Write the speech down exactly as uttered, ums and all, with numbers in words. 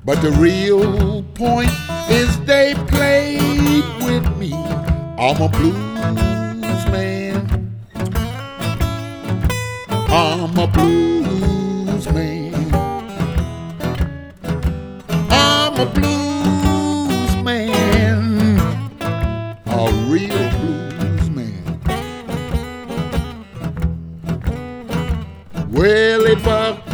But the real point is they played with me. I'm a blues man. I'm a blues man. I'm a blues man. A real blues man. Well, it was